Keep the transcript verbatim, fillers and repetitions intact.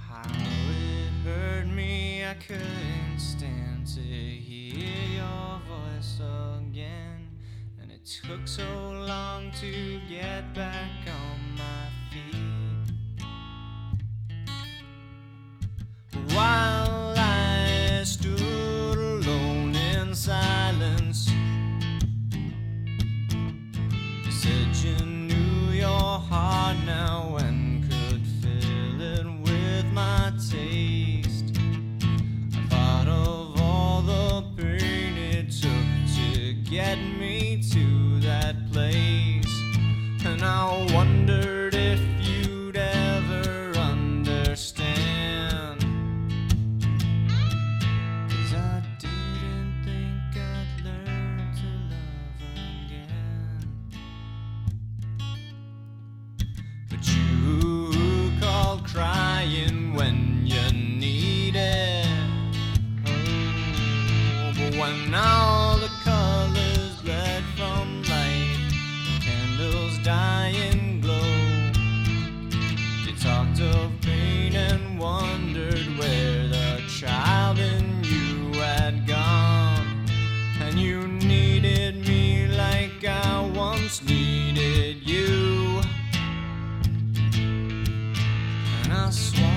How it hurt me, I couldn't stand to hear your voice again. And it took so long to get back on my feet. While I stood alone in silence, you said you knew your heart now and could fill it with my taste. I thought of all the pain it took to get me to that place, and I wondered if you'd ever understand. 'Cause I didn't think I'd learn to love again. But you called crying when you needed. Oh, but when all the colors bled from light, candles die and glow, you talked of pain and wondered where the child in you had gone. And you needed me like I once needed you. And I swore